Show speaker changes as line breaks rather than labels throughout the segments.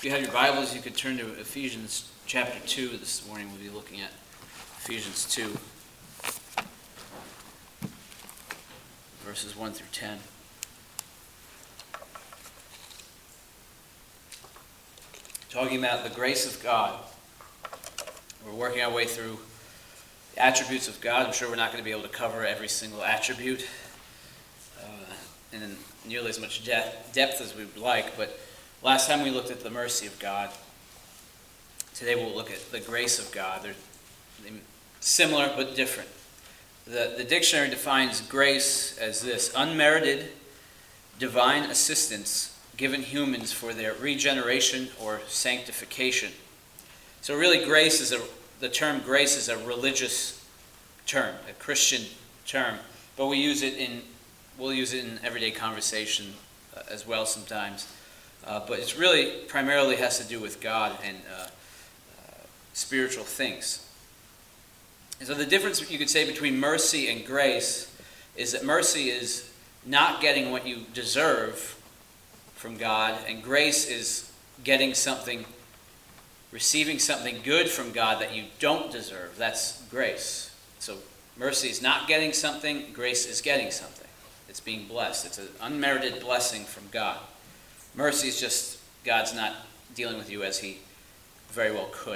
If you have your Bibles, you could turn to Ephesians chapter 2 this morning. We'll be looking at Ephesians 2, verses 1 through 10. Talking about the grace of God. We're working our way through the attributes of God. I'm sure we're not going to be able to cover every single attribute in nearly as much depth as we'd like, but last time we looked at the mercy of God. Today we'll look at the grace of God. They're similar but different. The dictionary defines grace as this: unmerited divine assistance given humans for their regeneration or sanctification. So really the term grace is a religious term, a Christian term, but we'll use it in everyday conversation as well sometimes. But it's really primarily has to do with God and spiritual things. And so the difference you could say between mercy and grace is that mercy is not getting what you deserve from God, and grace is receiving something good from God that you don't deserve. That's grace. So mercy is not getting something, grace is getting something. It's being blessed. It's an unmerited blessing from God. Mercy is just God's not dealing with you as he very well could.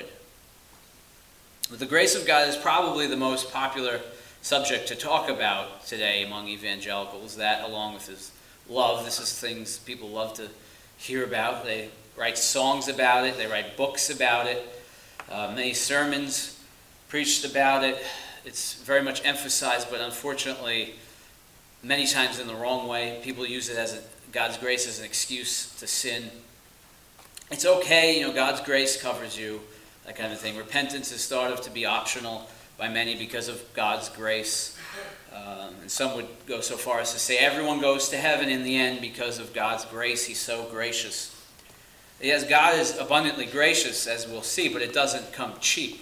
But the grace of God is probably the most popular subject to talk about today among evangelicals, that along with his love. This is things people love to hear about. They write songs about it. They write books about it. Many sermons preached about it. It's very much emphasized, but unfortunately, many times in the wrong way. People use it as God's grace as an excuse to sin. It's okay, God's grace covers you, that kind of thing. Repentance is thought of to be optional by many because of God's grace. And some would go so far as to say everyone goes to heaven in the end because of God's grace. He's so gracious. Yes, God is abundantly gracious, as we'll see, but it doesn't come cheap.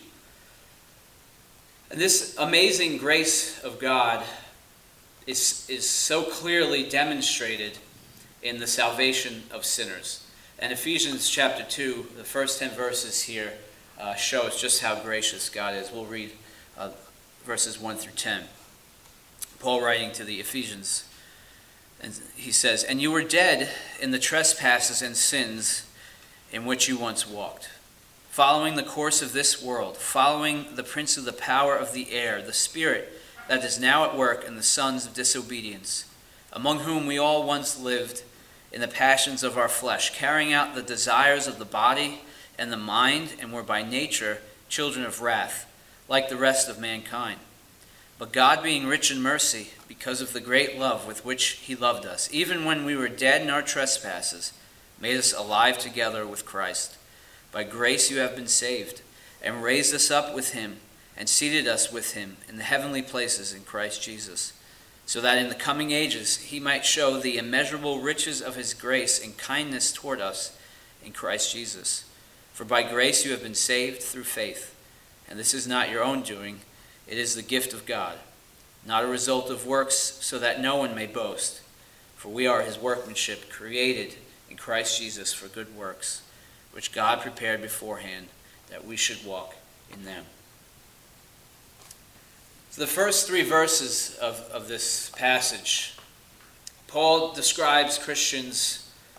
And this amazing grace of God is so clearly demonstrated in the salvation of sinners. And Ephesians chapter 2, the first 10 verses here show us just how gracious God is. We'll read verses 1 through 10. Paul writing to the Ephesians, and he says, "And you were dead in the trespasses and sins in which you once walked, following the course of this world, following the prince of the power of the air, the spirit that is now at work in the sons of disobedience, among whom we all once lived in the passions of our flesh, carrying out the desires of the body and the mind, and were by nature children of wrath, like the rest of mankind. But God, being rich in mercy, because of the great love with which he loved us, even when we were dead in our trespasses, made us alive together with Christ. By grace you have been saved, and raised us up with him, and seated us with him in the heavenly places in Christ Jesus, so that in the coming ages he might show the immeasurable riches of his grace and kindness toward us in Christ Jesus. For by grace you have been saved through faith, and this is not your own doing, it is the gift of God, not a result of works, so that no one may boast. For we are his workmanship, created in Christ Jesus for good works, which God prepared beforehand that we should walk in them." So the first 3 verses of this passage, Paul describes Christians,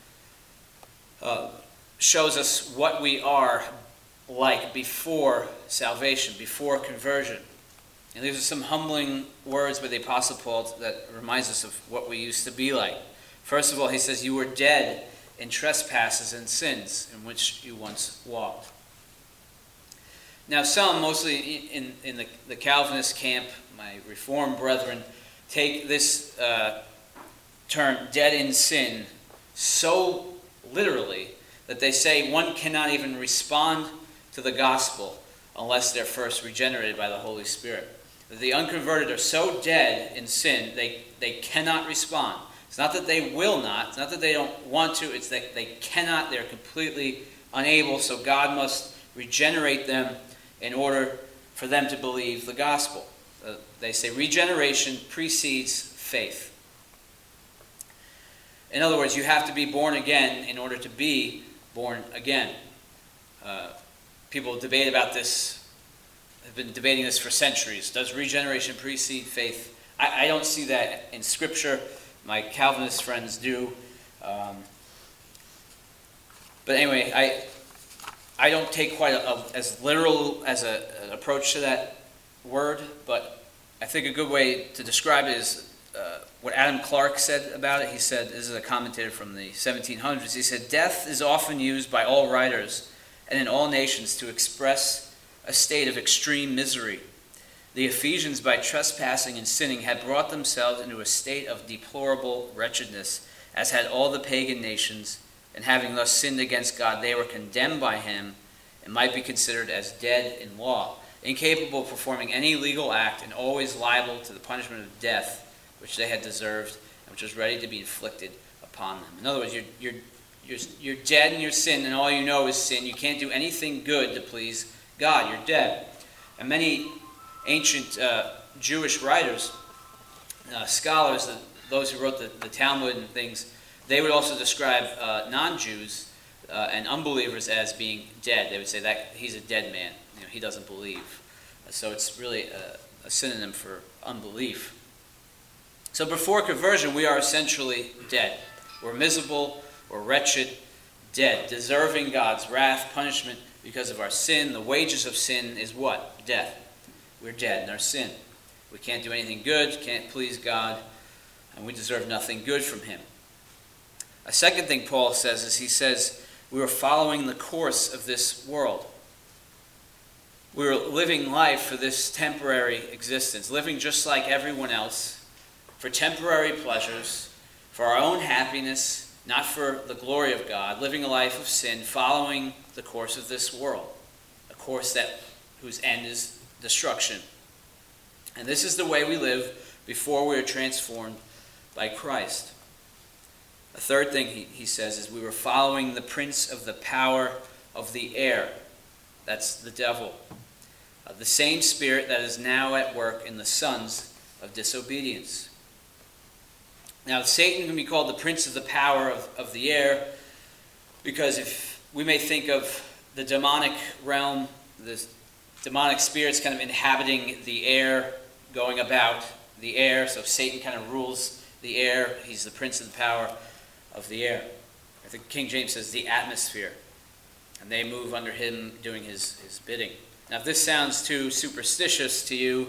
shows us what we are like before salvation, before conversion. And these are some humbling words by the Apostle Paul that reminds us of what we used to be like. First of all, he says, you were dead in trespasses and sins in which you once walked. Now some, mostly in the Calvinist camp, my Reformed brethren, take this term, dead in sin, so literally that they say one cannot even respond to the gospel unless they're first regenerated by the Holy Spirit. The unconverted are so dead in sin, they cannot respond. It's not that they will not, it's not that they don't want to, it's that they cannot, they're completely unable, so God must regenerate them in order for them to believe the gospel. They say regeneration precedes faith. In other words, you have to be born again in order to be born again. People debate about this, have been debating this for centuries. Does regeneration precede faith? I don't see that in Scripture. My Calvinist friends do. But anyway, I don't take quite as literal as an approach to that word, but I think a good way to describe it is what Adam Clarke said about it. He said, this is a commentator from the 1700s, he said, "Death is often used by all writers and in all nations to express a state of extreme misery. The Ephesians, by trespassing and sinning, had brought themselves into a state of deplorable wretchedness, as had all the pagan nations, and having thus sinned against God, they were condemned by him and might be considered as dead in law, incapable of performing any legal act and always liable to the punishment of death, which they had deserved and which was ready to be inflicted upon them." In other words, you're dead in your sin, and all you know is sin. You can't do anything good to please God. You're dead. And many ancient Jewish writers, scholars, those who wrote the Talmud and things, they would also describe non-Jews and unbelievers as being dead. They would say that he's a dead man. He doesn't believe. So it's really a synonym for unbelief. So before conversion, we are essentially dead. We're miserable, we're wretched, dead, deserving God's wrath, punishment because of our sin. The wages of sin is what? Death. We're dead in our sin. We can't do anything good, can't please God, and we deserve nothing good from him. A second thing Paul says is he says we were following the course of this world. We were living life for this temporary existence, living just like everyone else, for temporary pleasures, for our own happiness, not for the glory of God, living a life of sin, following the course of this world, a course whose end is destruction. And this is the way we live before we are transformed by Christ. A third thing he says is we were following the prince of the power of the air. That's the devil. The same spirit that is now at work in the sons of disobedience. Now, Satan can be called the prince of the power of the air because if we may think of the demonic realm, the demonic spirits kind of inhabiting the air, going about the air. So Satan kind of rules the air. He's the prince of the power of the air. I think King James says the atmosphere. And they move under him doing his bidding. Now, if this sounds too superstitious to you,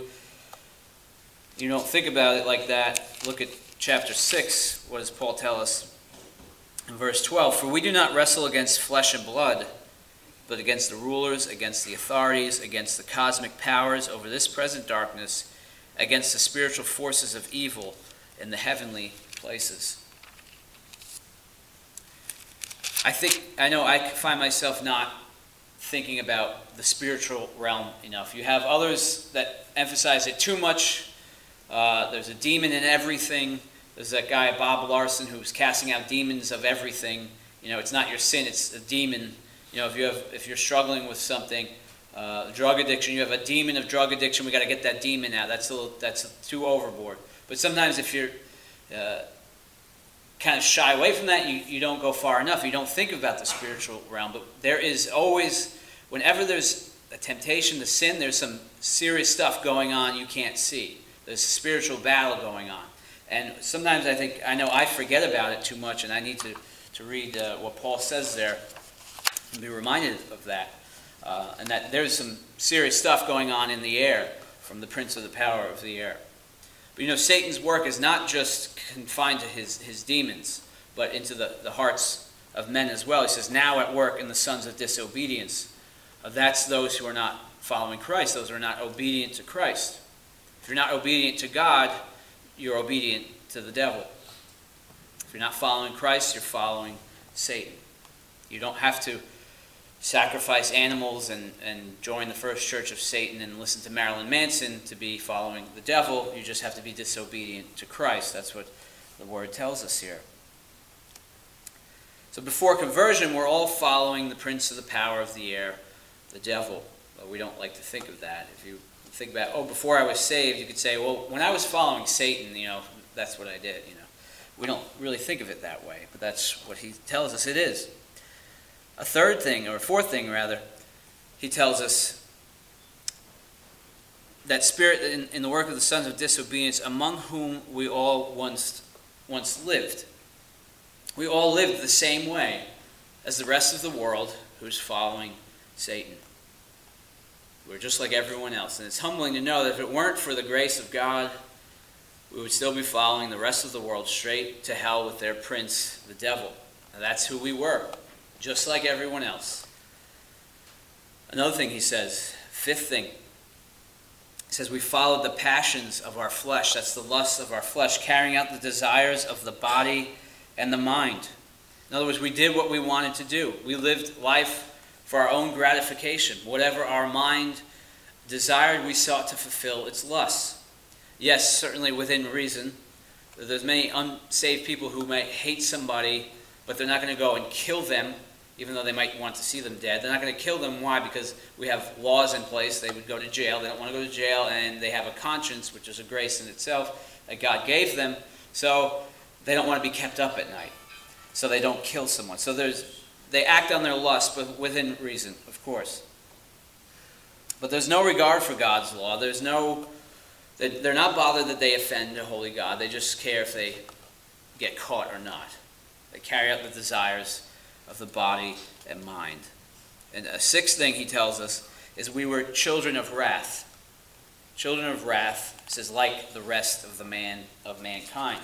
you don't think about it like that. Look at chapter 6. What does Paul tell us in verse 12? "For we do not wrestle against flesh and blood, but against the rulers, against the authorities, against the cosmic powers over this present darkness, against the spiritual forces of evil in the heavenly places." I know I find myself not thinking about the spiritual realm enough. You have others that emphasize it too much. There's a demon in everything. There's that guy, Bob Larson, who's casting out demons of everything. It's not your sin, it's a demon. If you're struggling with something, drug addiction, you have a demon of drug addiction, we got to get that demon out. That's too overboard. But sometimes if you're kind of shy away from that, you don't go far enough. You don't think about the spiritual realm. But there is always, whenever there's a temptation to sin, there's some serious stuff going on you can't see. There's a spiritual battle going on. And sometimes I know I forget about it too much, and I need to read what Paul says there and be reminded of that. And that there's some serious stuff going on in the air from the prince of the power of the air. But Satan's work is not just confined to his demons, but into the hearts of men as well. He says, now at work in the sons of disobedience. That's those who are not following Christ, those who are not obedient to Christ. If you're not obedient to God, you're obedient to the devil. If you're not following Christ, you're following Satan. You don't have to sacrifice animals and join the First Church of Satan and listen to Marilyn Manson to be following the devil. You just have to be disobedient to Christ. That's what the word tells us here. So before conversion, we're all following the prince of the power of the air, the devil. But we don't like to think of that. If you think about, before I was saved, you could say, well, when I was following Satan, that's what I did. We don't really think of it that way, but that's what he tells us it is. A third thing, or a fourth thing rather, he tells us that spirit in the work of the sons of disobedience, among whom we all once lived. We all lived the same way as the rest of the world who's following Satan. We're just like everyone else. And it's humbling to know that if it weren't for the grace of God, we would still be following the rest of the world straight to hell with their prince, the devil. And that's who we were, just like everyone else. Another thing he says, fifth thing, he says we followed the passions of our flesh. That's the lusts of our flesh, carrying out the desires of the body and the mind. In other words, we did what we wanted to do. We lived life for our own gratification. Whatever our mind desired, we sought to fulfill its lusts. Yes, certainly within reason. There's many unsaved people who might hate somebody, but they're not going to go and kill them, even though they might want to see them dead. They're not going to kill them. Why? Because we have laws in place. They would go to jail. They don't want to go to jail, and they have a conscience, which is a grace in itself that God gave them. So they don't want to be kept up at night. So they don't kill someone. So they act on their lust, but within reason, of course. But there's no regard for God's law. They're not bothered that they offend a holy God. They just care if they get caught or not. They carry out the desires of the body and mind. And a sixth thing he tells us is we were children of wrath. Children of wrath, it says, like the rest of mankind.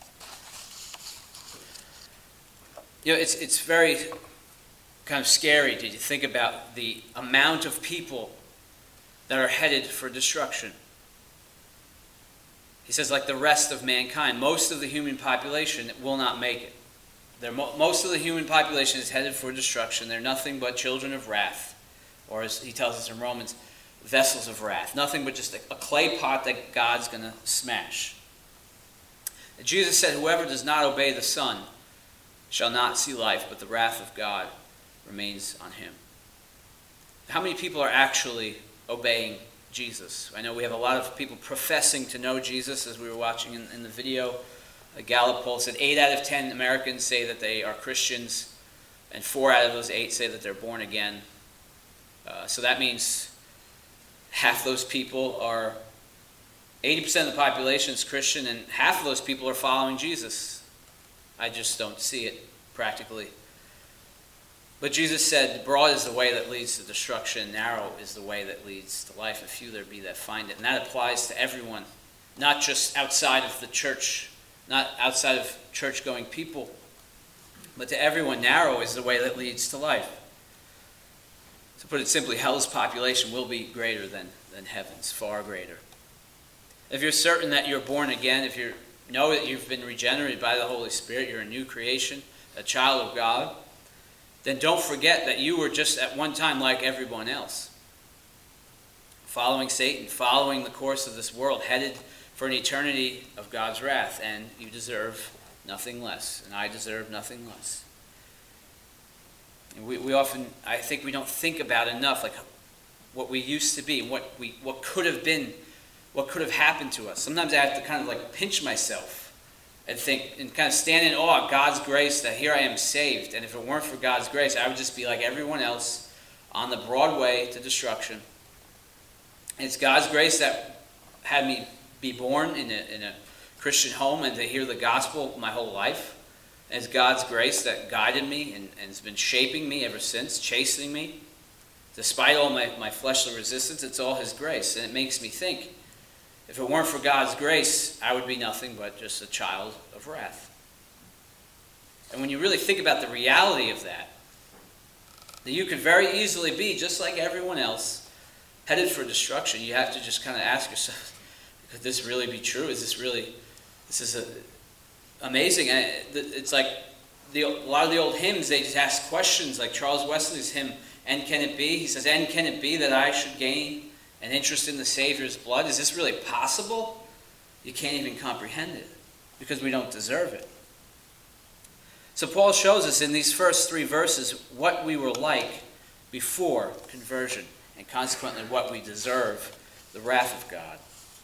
It's very kind of scary to think about the amount of people that are headed for destruction. He says, like the rest of mankind, most of the human population will not make it. Most of the human population is headed for destruction. They're nothing but children of wrath, or as he tells us in Romans, vessels of wrath. Nothing but just a clay pot that God's going to smash. And Jesus said, whoever does not obey the Son shall not see life, but the wrath of God remains on him. How many people are actually obeying Jesus? I know we have a lot of people professing to know Jesus, as we were watching in the video. A Gallup poll said 8 out of 10 Americans say that they are Christians, and 4 out of those 8 say that they're born again. So that means half those people are, 80% of the population is Christian, and half of those people are following Jesus. I just don't see it practically. But Jesus said, broad is the way that leads to destruction, narrow is the way that leads to life, and few there be that find it. And that applies to everyone, not just outside of the church, not outside of church-going people, but to everyone. Narrow is the way that leads to life. To put it simply, hell's population will be greater than heaven's, far greater. If you're certain that you're born again, if you know that you've been regenerated by the Holy Spirit, you're a new creation, a child of God, then don't forget that you were just at one time like everyone else. Following Satan, following the course of this world, headed for an eternity of God's wrath, and you deserve nothing less, and I deserve nothing less. And we often, I think we don't think about enough, like what we used to be, what could have been, what could have happened to us. Sometimes I have to kind of like pinch myself and think, and kind of stand in awe of God's grace that here I am saved. And if it weren't for God's grace, I would just be like everyone else on the broad way to destruction. And it's God's grace that had me be born in a Christian home and to hear the gospel my whole life. And it's God's grace that guided me and has been shaping me ever since, chastening me. Despite all my fleshly resistance, it's all His grace. And it makes me think, if it weren't for God's grace, I would be nothing but just a child of wrath. And when you really think about the reality of that you could very easily be just like everyone else, headed for destruction. You have to just kind of ask yourself, could this really be true? This is amazing. And it's like a lot of the old hymns, they just ask questions, like Charles Wesley's hymn, "And can it be?" He says, "And can it be that I should gain an interest in the Savior's blood? Is this really possible?" You can't even comprehend it because we don't deserve it. So Paul shows us in these first 3 verses what we were like before conversion, and consequently what we deserve, the wrath of God.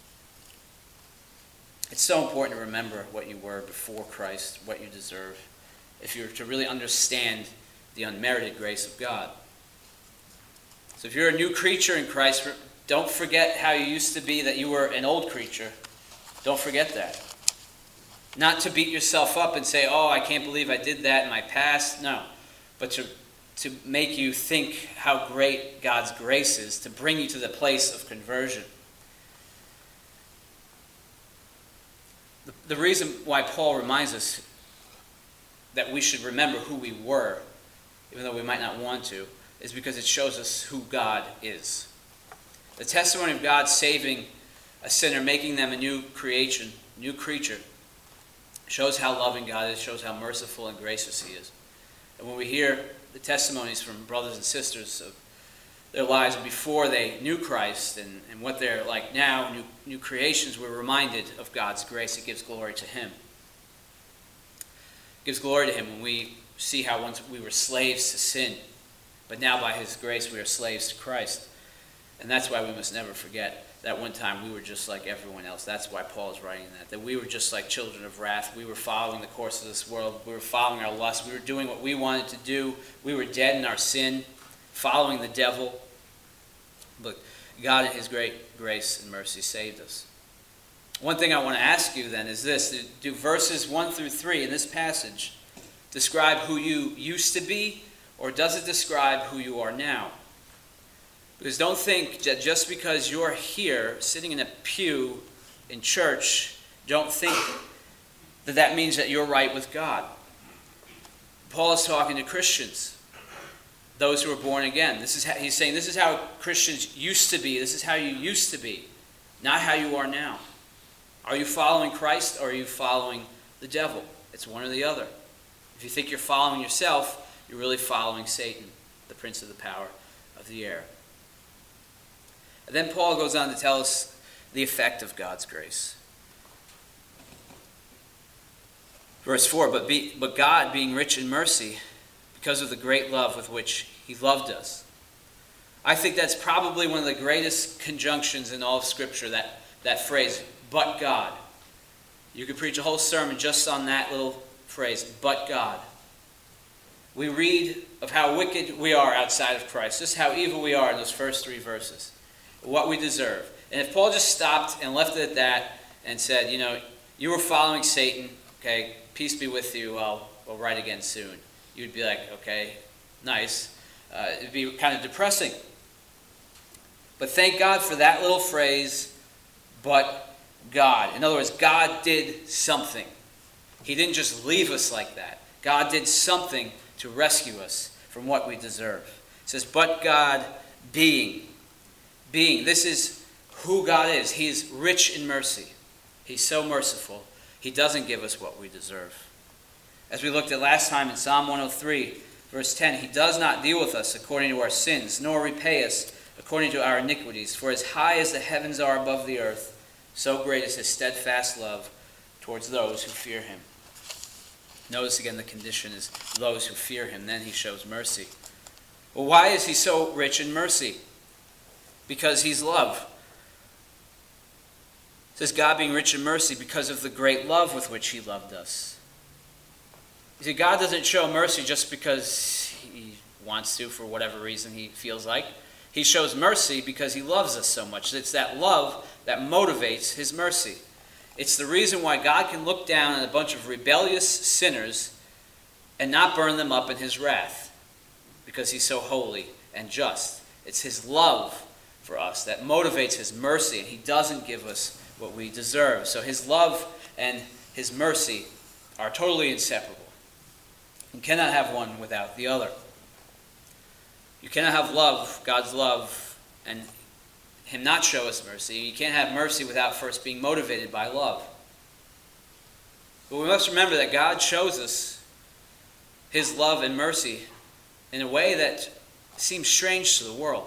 It's so important to remember what you were before Christ, what you deserve, if you're to really understand the the unmerited grace of God. So if you're a new creature in Christ, don't forget how you used to be, that you were an old creature. Don't forget that. Not to beat yourself up and say, oh, I can't believe I did that in my past. No. But to make you think how great God's grace is, to bring you to the place of conversion. The reason why Paul reminds us that we should remember who we were, even though we might not want to, is because it shows us who God is. The testimony of God saving a sinner, making them a new creation, new creature, shows how loving God is, shows how merciful and gracious He is. And when we hear the testimonies from brothers and sisters of their lives before they knew Christ and what they're like now, new creations, we're reminded of God's grace. It gives glory to Him. It gives glory to Him when we see how once we were slaves to sin, but now by His grace we are slaves to Christ. And that's why we must never forget that one time we were just like everyone else. That's why Paul is writing that we were just like children of wrath. We were following the course of this world. We were following our lust. We were doing what we wanted to do. We were dead in our sin, following the devil. But God in His great grace and mercy saved us. One thing I want to ask you then is this. Do verses 1 through 3 in this passage describe who you used to be, or does it describe who you are now? Because don't think that just because you're here, sitting in a pew in church, don't think that that means that you're right with God. Paul is talking to Christians, those who are born again. He's saying this is how Christians used to be. This is how you used to be, not how you are now. Are you following Christ, or are you following the devil? It's one or the other. If you think you're following yourself, you're really following Satan, the prince of the power of the air. And then Paul goes on to tell us the effect of God's grace. Verse 4, but God, being rich in mercy, because of the great love with which He loved us. I think that's probably one of the greatest conjunctions in all of Scripture, that phrase, but God. You could preach a whole sermon just on that little phrase, but God. We read of how wicked we are outside of Christ, just how evil we are in those first 3 verses. What we deserve. And if Paul just stopped and left it at that and said, you were following Satan, okay, peace be with you, I'll write again soon. You'd be like, okay, nice. It'd be kind of depressing. But thank God for that little phrase, but God. In other words, God did something. He didn't just leave us like that. God did something to rescue us from what we deserve. It says, but God being. This is who God is. He is rich in mercy. He's so merciful. He doesn't give us what we deserve. As we looked at last time in Psalm 103, verse 10, He does not deal with us according to our sins, nor repay us according to our iniquities. For as high as the heavens are above the earth, so great is His steadfast love towards those who fear Him. Notice again the condition is those who fear Him. Then He shows mercy. Well, why is He so rich in mercy? Because He's love. It says God being rich in mercy because of the great love with which He loved us. You see, God doesn't show mercy just because He wants to, for whatever reason He feels like. He shows mercy because He loves us so much. It's that love that motivates His mercy. It's the reason why God can look down on a bunch of rebellious sinners and not burn them up in His wrath, because He's so holy and just. It's His love for us that motivates His mercy, and He doesn't give us what we deserve. So His love and His mercy are totally inseparable. You cannot have one without the other. You cannot have love, God's love, and Him not show us mercy. You can't have mercy without first being motivated by love. But we must remember that God shows us His love and mercy in a way that seems strange to the world.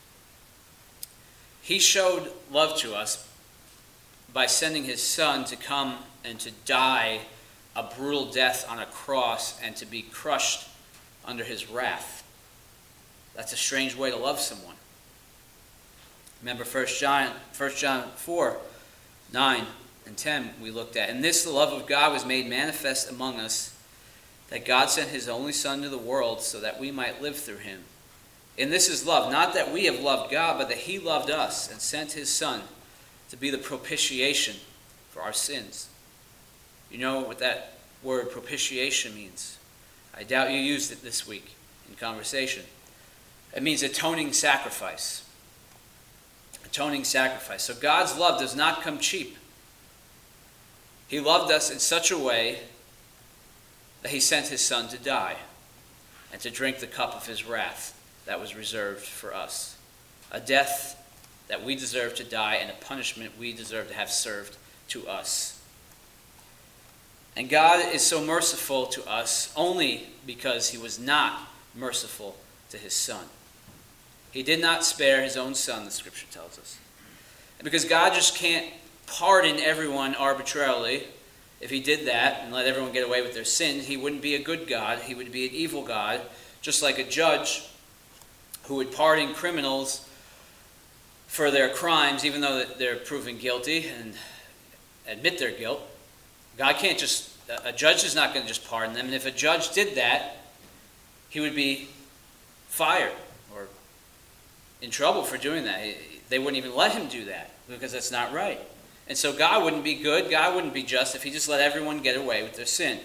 He showed love to us by sending His Son to come and to die a brutal death on a cross and to be crushed under His wrath. That's a strange way to love someone. Remember 1 John 4, 9 and 10 we looked at. And this, the love of God, was made manifest among us, that God sent his only Son to the world so that we might live through him. And this is love, not that we have loved God, but that he loved us and sent his Son to be the propitiation for our sins. You know what that word propitiation means? I doubt you used it this week in conversation. It means atoning sacrifice. Atoning sacrifice. So God's love does not come cheap. He loved us in such a way that he sent his Son to die and to drink the cup of his wrath that was reserved for us. A death that we deserve to die and a punishment we deserve to have served to us. And God is so merciful to us only because he was not merciful to his Son. He did not spare his own Son, the Scripture tells us. And because God just can't pardon everyone arbitrarily, if he did that and let everyone get away with their sins, he wouldn't be a good God. He would be an evil God, just like a judge who would pardon criminals for their crimes, even though they're proven guilty and admit their guilt. God can't just, a judge is not going to just pardon them. And if a judge did that, he would be fired or in trouble for doing that. They wouldn't even let him do that because that's not right. And so God wouldn't be good, God wouldn't be just if he just let everyone get away with their sin.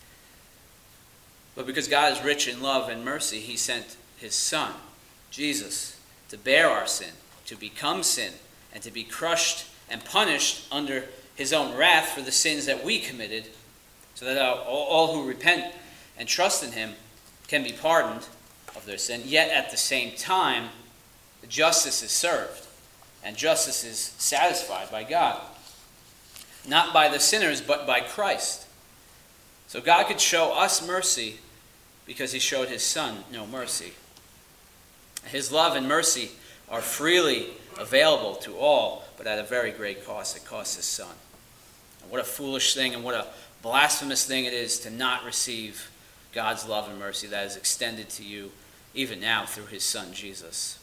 But because God is rich in love and mercy, he sent his Son, Jesus, to bear our sin, to become sin, and to be crushed and punished under his own wrath for the sins that we committed, so that all who repent and trust in him can be pardoned of their sin. Yet at the same time, justice is served, and justice is satisfied by God. Not by the sinners, but by Christ. So God could show us mercy because he showed his Son no mercy. His love and mercy are freely available to all, but at a very great cost. It costs his Son. And what a foolish thing and what a blasphemous thing it is to not receive God's love and mercy that is extended to you even now through his Son, Jesus.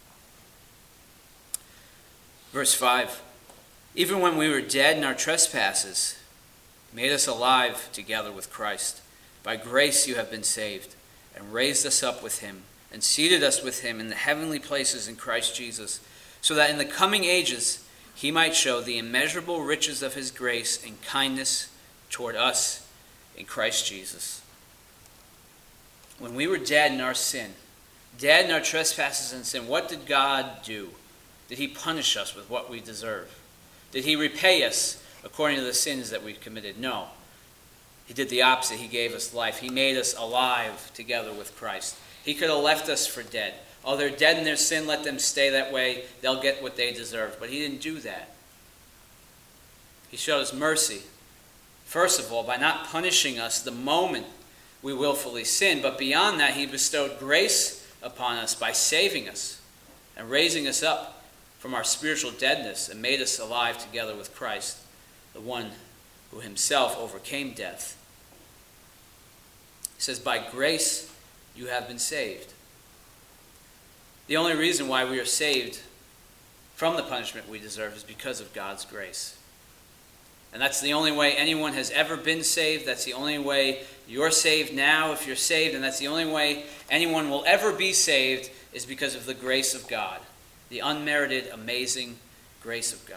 Verse 5, even when we were dead in our trespasses, he made us alive together with Christ. By grace you have been saved, and raised us up with him, and seated us with him in the heavenly places in Christ Jesus, so that in the coming ages he might show the immeasurable riches of his grace and kindness toward us in Christ Jesus. When we were dead in our sin, dead in our trespasses and sin, what did God do? Did he punish us with what we deserve? Did he repay us according to the sins that we've committed? No. He did the opposite. He gave us life. He made us alive together with Christ. He could have left us for dead. Oh, they're dead in their sin. Let them stay that way. They'll get what they deserve. But he didn't do that. He showed us mercy. First of all, by not punishing us the moment we willfully sin. But beyond that, he bestowed grace upon us by saving us and raising us up from our spiritual deadness and made us alive together with Christ, the one who himself overcame death. He says, by grace you have been saved. The only reason why we are saved from the punishment we deserve is because of God's grace. And that's the only way anyone has ever been saved. That's the only way you're saved now if you're saved. And that's the only way anyone will ever be saved is because of the grace of God. The unmerited, amazing grace of God.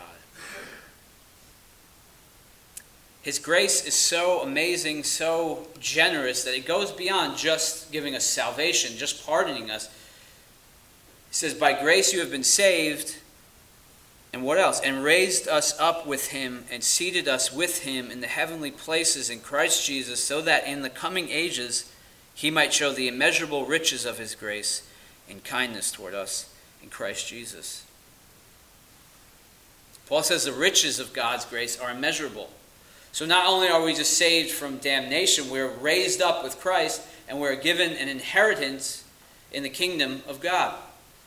His grace is so amazing, so generous, that it goes beyond just giving us salvation, just pardoning us. He says, by grace you have been saved, and what else? And raised us up with him, and seated us with him in the heavenly places in Christ Jesus, so that in the coming ages he might show the immeasurable riches of his grace and kindness toward us in Christ Jesus. Paul says the riches of God's grace are immeasurable. So not only are we just saved from damnation, we're raised up with Christ and we're given an inheritance in the kingdom of God.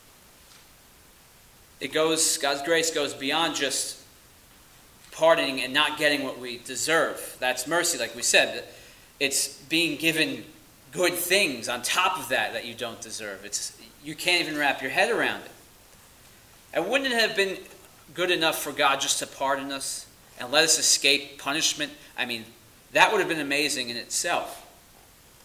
God's grace goes beyond just pardoning and not getting what we deserve. That's mercy, like we said. It's being given good things on top of that you don't deserve. You can't even wrap your head around it. And wouldn't it have been good enough for God just to pardon us and let us escape punishment? I mean, that would have been amazing in itself.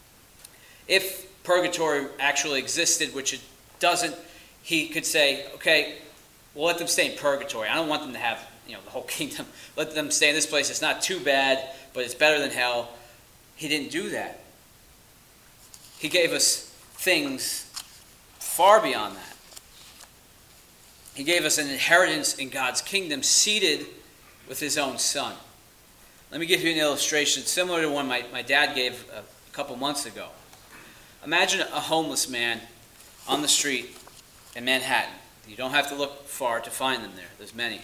If purgatory actually existed, which it doesn't, he could say, okay, we'll let them stay in purgatory. I don't want them to have, the whole kingdom. Let them stay in this place. It's not too bad, but it's better than hell. He didn't do that. He gave us things far beyond that. He gave us an inheritance in God's kingdom seated with his own Son. Let me give you an illustration similar to one my dad gave a couple months ago. Imagine a homeless man on the street in Manhattan. You don't have to look far to find them there. There's many.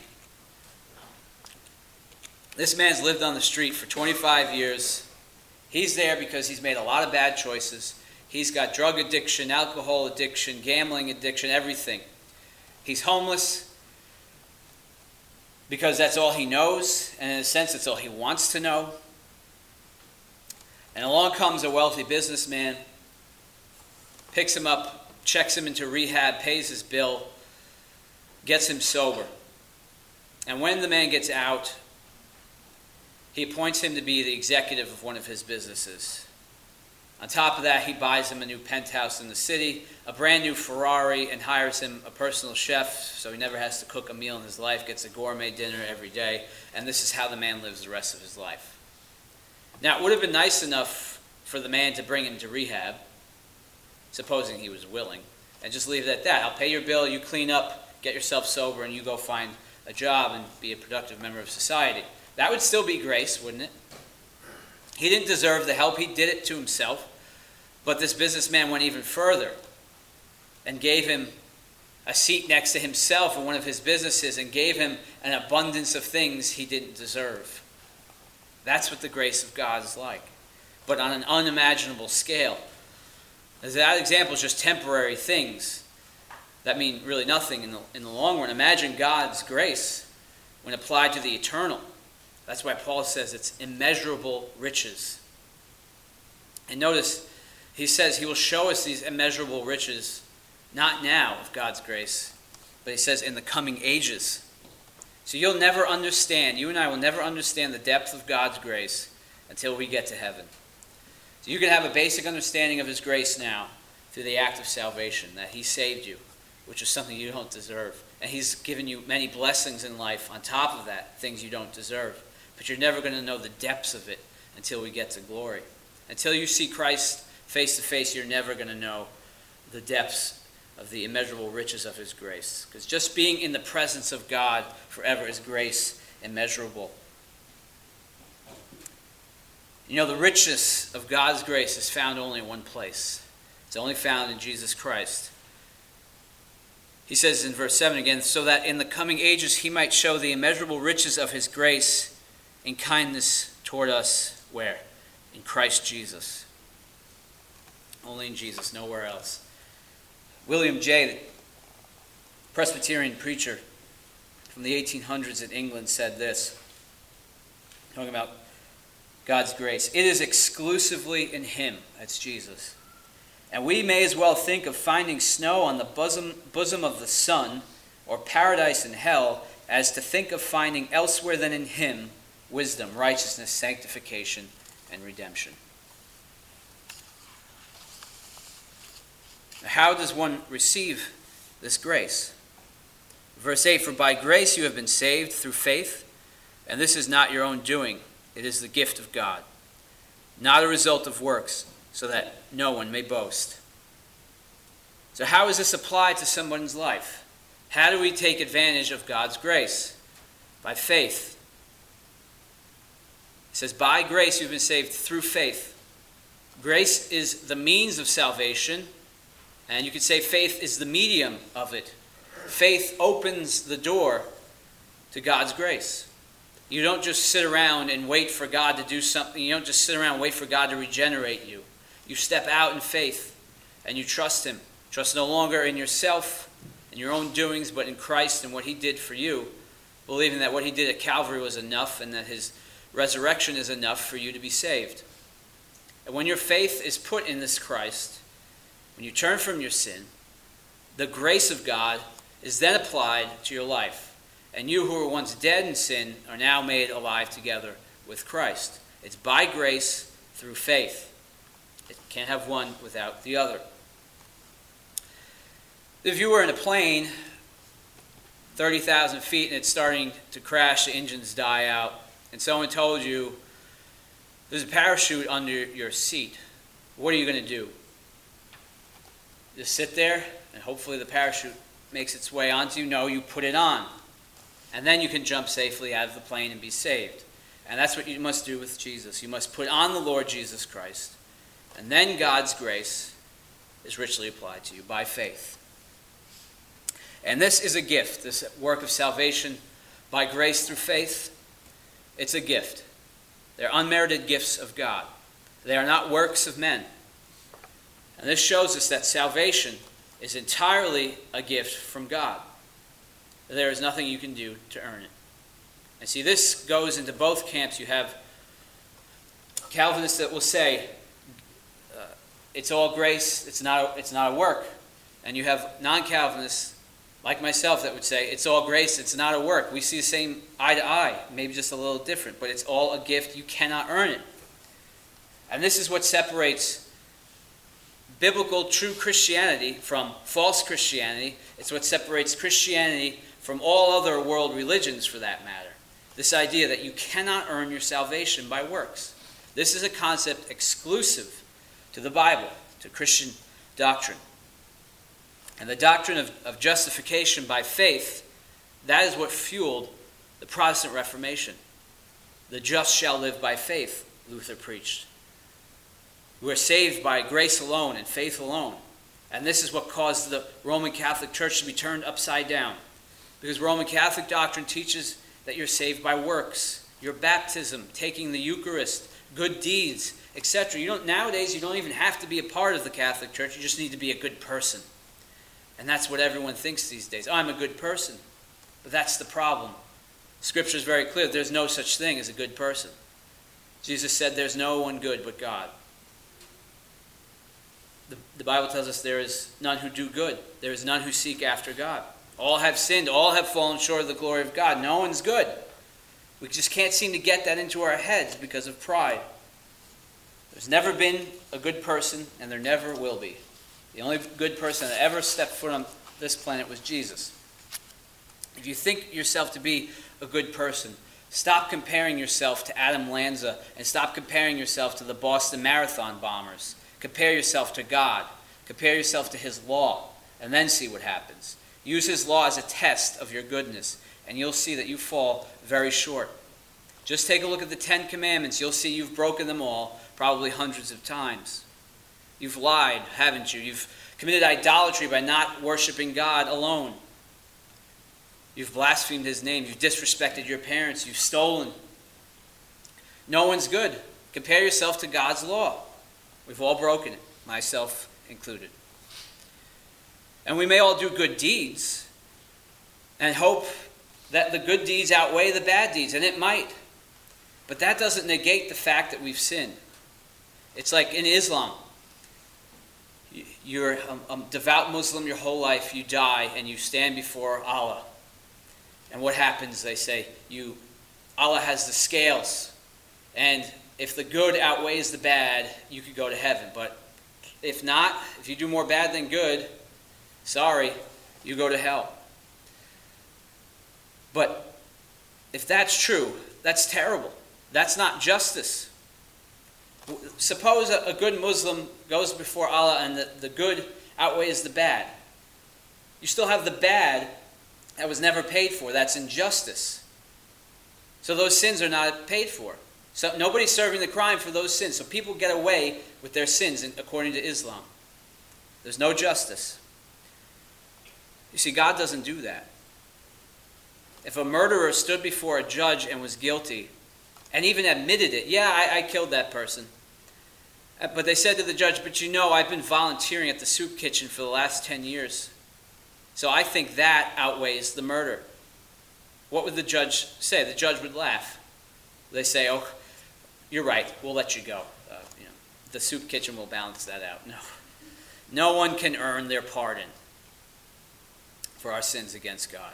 This man's lived on the street for 25 years. He's there because he's made a lot of bad choices. He's got drug addiction, alcohol addiction, gambling addiction, everything. He's homeless because that's all he knows, and in a sense, it's all he wants to know. And along comes a wealthy businessman, picks him up, checks him into rehab, pays his bill, gets him sober. And when the man gets out, he appoints him to be the executive of one of his businesses. On top of that, he buys him a new penthouse in the city, a brand new Ferrari, and hires him a personal chef so he never has to cook a meal in his life, gets a gourmet dinner every day, and this is how the man lives the rest of his life. Now, it would have been nice enough for the man to bring him to rehab, supposing he was willing, and just leave it at that. I'll pay your bill, you clean up, get yourself sober, and you go find a job and be a productive member of society. That would still be grace, wouldn't it? He didn't deserve the help. He did it to himself. But this businessman went even further and gave him a seat next to himself in one of his businesses and gave him an abundance of things he didn't deserve. That's what the grace of God is like, but on an unimaginable scale. As that example is just temporary things that mean really nothing in the long run. Imagine God's grace when applied to the eternal. That's why Paul says it's immeasurable riches. And notice, he says he will show us these immeasurable riches, not now of God's grace, but he says in the coming ages. So you'll never understand, you and I will never understand the depth of God's grace until we get to heaven. So you can have a basic understanding of his grace now through the act of salvation, that he saved you, which is something you don't deserve. And he's given you many blessings in life on top of that, things you don't deserve. But you're never going to know the depths of it until we get to glory. Until you see Christ face to face, you're never going to know the depths of the immeasurable riches of his grace. Because just being in the presence of God forever is grace immeasurable. The richness of God's grace is found only in one place. It's only found in Jesus Christ. He says in verse 7 again, so that in the coming ages he might show the immeasurable riches of his grace in kindness toward us, where? In Christ Jesus. Only in Jesus, nowhere else. William Jay, the Presbyterian preacher from the 1800s in England, said this, talking about God's grace. It is exclusively in him, that's Jesus. And we may as well think of finding snow on the bosom of the sun, or paradise in hell, as to think of finding elsewhere than in him wisdom, righteousness, sanctification, and redemption. How does one receive this grace? Verse 8, for by grace you have been saved through faith, and this is not your own doing. It is the gift of God, not a result of works, so that no one may boast. So how is this applied to someone's life? How do we take advantage of God's grace? By faith. It says, by grace you've been saved through faith. Grace is the means of salvation, and you could say faith is the medium of it. Faith opens the door to God's grace. You don't just sit around and wait for God to do something. You don't just sit around and wait for God to regenerate you. You step out in faith and you trust him. Trust no longer in yourself and your own doings, but in Christ and what he did for you, believing that what he did at Calvary was enough and that his resurrection is enough for you to be saved. And when your faith is put in this Christ, when you turn from your sin, the grace of God is then applied to your life. And you who were once dead in sin are now made alive together with Christ. It's by grace through faith. It can't have one without the other. If you were in a plane, 30,000 feet, and it's starting to crash, the engines die out, and someone told you there's a parachute under your seat, what are you going to do? Just sit there and hopefully the parachute makes its way onto you? No, you put it on. And then you can jump safely out of the plane and be saved. And that's what you must do with Jesus. You must put on the Lord Jesus Christ. And then God's grace is richly applied to you by faith. And this is a gift, this work of salvation by grace through faith. It's a gift. They're unmerited gifts of God. They are not works of men. And this shows us that salvation is entirely a gift from God. There is nothing you can do to earn it. And see, this goes into both camps. You have Calvinists that will say, it's all grace, it's not a work. And you have non-Calvinists, like myself, that would say, it's all grace, it's not a work. We see the same eye to eye, maybe just a little different, but it's all a gift, you cannot earn it. And this is what separates biblical, true Christianity from false Christianity. It's what separates Christianity from all other world religions, for that matter. This idea that you cannot earn your salvation by works. This is a concept exclusive to the Bible, to Christian doctrine. And the doctrine of justification by faith, that is what fueled the Protestant Reformation. The just shall live by faith, Luther preached. We are saved by grace alone and faith alone. And this is what caused the Roman Catholic Church to be turned upside down. Because Roman Catholic doctrine teaches that you're saved by works. Your baptism, taking the Eucharist, good deeds, etc. Nowadays, you don't even have to be a part of the Catholic Church. You just need to be a good person. And that's what everyone thinks these days. Oh, I'm a good person. But that's the problem. Scripture is very clear. There's no such thing as a good person. Jesus said there's no one good but God. The Bible tells us there is none who do good. There is none who seek after God. All have sinned. All have fallen short of the glory of God. No one's good. We just can't seem to get that into our heads because of pride. There's never been a good person, and there never will be. The only good person that ever stepped foot on this planet was Jesus. If you think yourself to be a good person, stop comparing yourself to Adam Lanza and stop comparing yourself to the Boston Marathon bombers. Compare yourself to God. Compare yourself to His law, and then see what happens. Use His law as a test of your goodness, and you'll see that you fall very short. Just take a look at the 10 Commandments. You'll see you've broken them all, probably hundreds of times. You've lied, haven't you? You've committed idolatry by not worshiping God alone. You've blasphemed His name. You've disrespected your parents. You've stolen. No one's good. Compare yourself to God's law. We've all broken it, myself included. And we may all do good deeds and hope that the good deeds outweigh the bad deeds, and it might. But that doesn't negate the fact that we've sinned. It's like in Islam. You're a devout Muslim your whole life, you die, and you stand before Allah. And what happens? They say, Allah has the scales, and if the good outweighs the bad, you could go to heaven. But if not, if you do more bad than good, sorry, you go to hell. But if that's true, that's terrible. That's not justice. Suppose a good Muslim goes before Allah and the good outweighs the bad. You still have the bad that was never paid for. That's injustice. So those sins are not paid for. So nobody's serving the crime for those sins. So people get away with their sins according to Islam. There's no justice. You see, God doesn't do that. If a murderer stood before a judge and was guilty, and even admitted it, yeah, I killed that person. But they said to the judge, but I've been volunteering at the soup kitchen for the last 10 years. So I think that outweighs the murder. What would the judge say? The judge would laugh. They say, oh, you're right, we'll let you go. The soup kitchen will balance that out. No one can earn their pardon for our sins against God.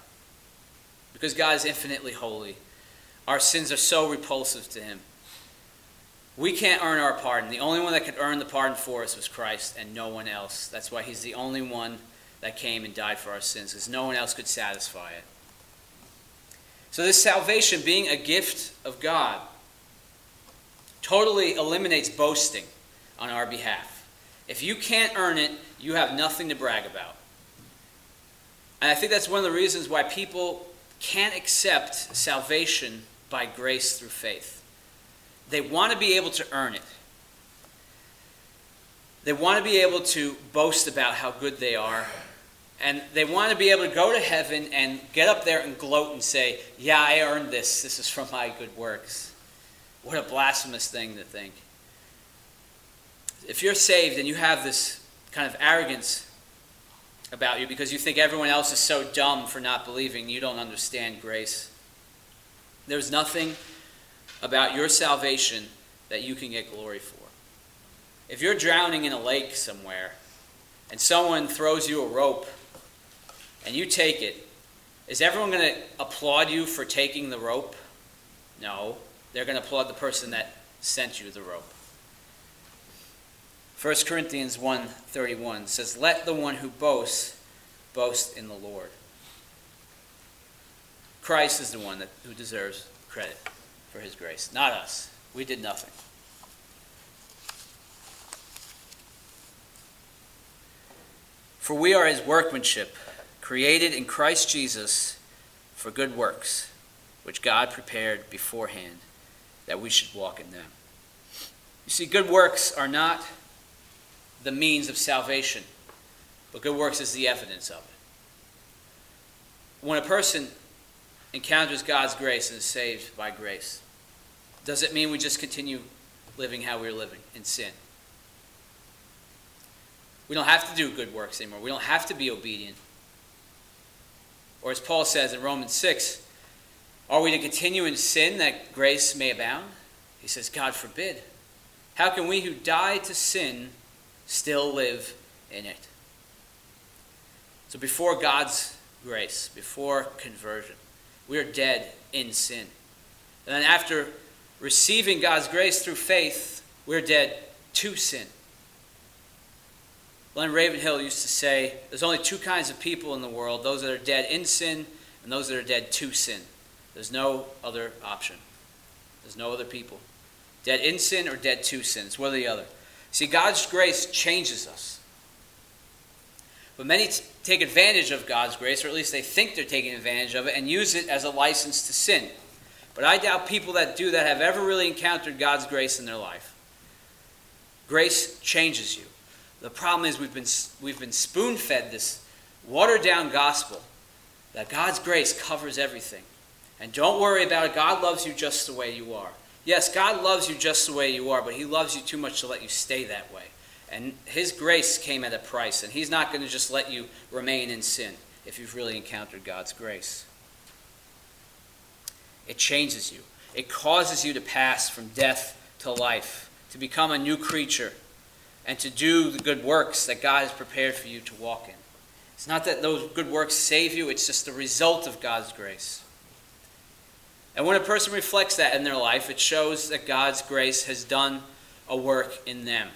Because God is infinitely holy. Our sins are so repulsive to Him. We can't earn our pardon. The only one that could earn the pardon for us was Christ and no one else. That's why he's the only one that came and died for our sins, because no one else could satisfy it. So this salvation, being a gift of God, totally eliminates boasting on our behalf. If you can't earn it, you have nothing to brag about. And I think that's one of the reasons why people can't accept salvation by grace through faith. They want to be able to earn it. They want to be able to boast about how good they are. And they want to be able to go to heaven and get up there and gloat and say, yeah, I earned this. This is from my good works. What a blasphemous thing to think. If you're saved and you have this kind of arrogance about you because you think everyone else is so dumb for not believing, you don't understand grace. There's nothing about your salvation that you can get glory for. If you're drowning in a lake somewhere and someone throws you a rope and you take it, is everyone going to applaud you for taking the rope? No. They're going to applaud the person that sent you the rope. 1 Corinthians 1:31 says, let the one who boasts, boast in the Lord. Christ is the one who deserves credit for his grace, not us. We did nothing. For we are his workmanship, created in Christ Jesus for good works, which God prepared beforehand that we should walk in them. You see, good works are not the means of salvation, but good works is the evidence of it. When a person encounters God's grace and is saved by grace, does it mean we just continue living how we're living in sin? We don't have to do good works anymore. We don't have to be obedient. Or as Paul says in Romans 6, are we to continue in sin that grace may abound? He says, God forbid. How can we who died to sin still live in it? So before God's grace, before conversion, we are dead in sin. And then after receiving God's grace through faith, we're dead to sin. Glenn Ravenhill used to say, there's only two kinds of people in the world, those that are dead in sin and those that are dead to sin. There's no other option. There's no other people. Dead in sin or dead to sin. It's one or the other. See, God's grace changes us. But many take advantage of God's grace, or at least they think they're taking advantage of it, and use it as a license to sin. But I doubt people that do that have ever really encountered God's grace in their life. Grace changes you. The problem is we've been spoon-fed this watered-down gospel that God's grace covers everything. And don't worry about it. God loves you just the way you are. Yes, God loves you just the way you are, but he loves you too much to let you stay that way. And his grace came at a price, and he's not going to just let you remain in sin if you've really encountered God's grace. It changes you. It causes you to pass from death to life, to become a new creature, and to do the good works that God has prepared for you to walk in. It's not that those good works save you, it's just the result of God's grace. And when a person reflects that in their life, it shows that God's grace has done a work in them.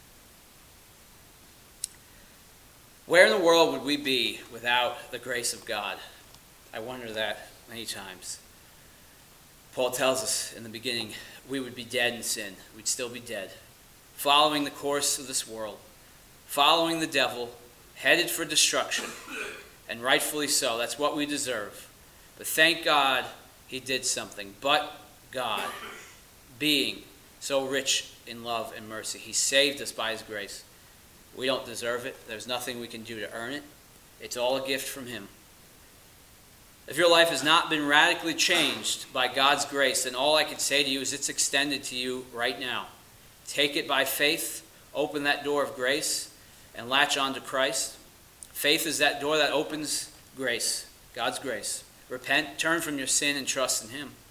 Where in the world would we be without the grace of God? I wonder that many times. Paul tells us in the beginning, we would be dead in sin. We'd still be dead. Following the course of this world. Following the devil. Headed for destruction. And rightfully so. That's what we deserve. But thank God he did something. But God, being so rich in love and mercy, he saved us by his grace. We don't deserve it. There's nothing we can do to earn it. It's all a gift from him. If your life has not been radically changed by God's grace, then all I can say to you is it's extended to you right now. Take it by faith, open that door of grace, and latch on to Christ. Faith is that door that opens grace, God's grace. Repent, turn from your sin, and trust in him.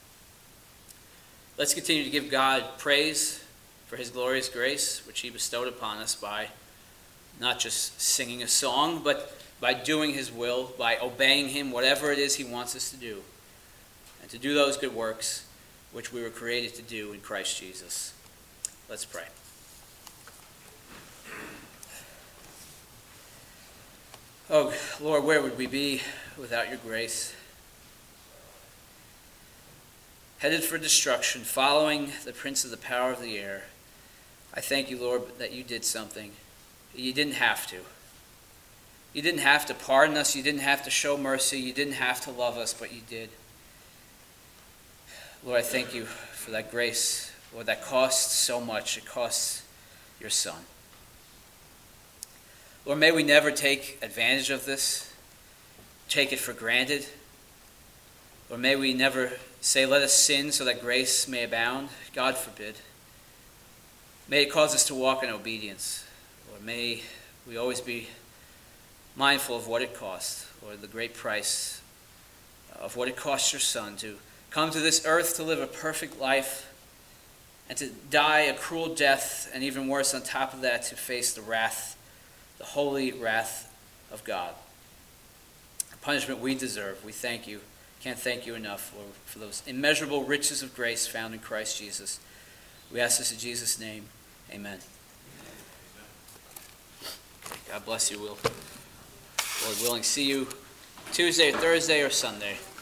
Let's continue to give God praise for his glorious grace, which he bestowed upon us by not just singing a song, but by doing his will, by obeying him, whatever it is he wants us to do, and to do those good works which we were created to do in Christ Jesus. Let's pray. Oh, Lord, where would we be without your grace? Headed for destruction, following the prince of the power of the air. I thank you, Lord, that you did something. You didn't have to. You didn't have to pardon us. You didn't have to show mercy. You didn't have to love us, but you did. Lord, I thank you for that grace, Lord, that costs so much. It costs your Son. Lord, may we never take advantage of this, take it for granted. Or may we never say, let us sin so that grace may abound. God forbid. May it cause us to walk in obedience. Or may we always be mindful of what it costs, or the great price of what it costs your Son to come to this earth to live a perfect life and to die a cruel death, and even worse on top of that, to face the wrath, the holy wrath of God. The punishment we deserve. We thank you. Can't thank you enough, Lord, for those immeasurable riches of grace found in Christ Jesus. We ask this in Jesus' name. Amen. God bless you, Will. Lord willing, see you Tuesday, Thursday, or Sunday.